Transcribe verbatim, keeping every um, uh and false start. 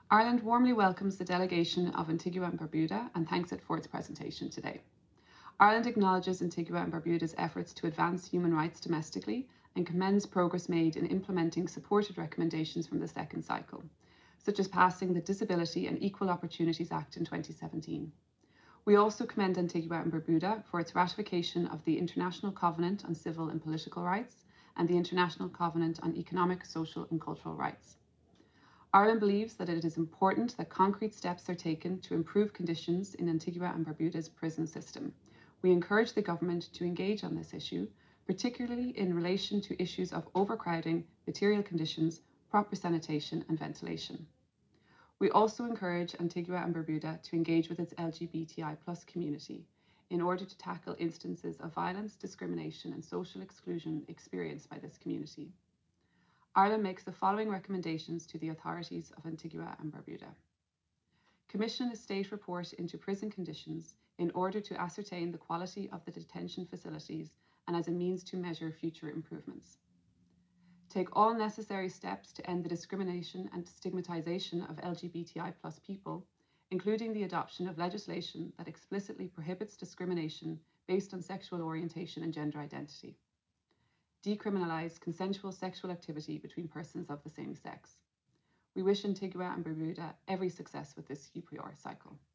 Ireland warmly welcomes the delegation of Antigua and Barbuda and thanks it for its presentation today. Ireland acknowledges Antigua and Barbuda's efforts to advance human rights domestically and commends progress made in implementing supported recommendations from the second cycle, such as passing the Disability and Equal Opportunities Act in twenty seventeen. We also commend Antigua and Barbuda for its ratification of the International Covenant on Civil and Political Rights and the International Covenant on Economic, Social and Cultural Rights. Ireland believes that it is important that concrete steps are taken to improve conditions in Antigua and Barbuda's prison system. We encourage the government to engage on this issue, particularly in relation to issues of overcrowding, material conditions, proper sanitation and ventilation. We also encourage Antigua and Barbuda to engage with its L G B T I plus community in order to tackle instances of violence, discrimination and social exclusion experienced by this community. Ireland makes the following recommendations to the authorities of Antigua and Barbuda. Commission a state report into prison conditions in order to ascertain the quality of the detention facilities and as a means to measure future improvements. Take all necessary steps to end the discrimination and stigmatization of L G B T I plus people, including the adoption of legislation that explicitly prohibits discrimination based on sexual orientation and gender identity. Decriminalise consensual sexual activity between persons of the same sex. We wish Antigua and Barbuda every success with this U P R cycle.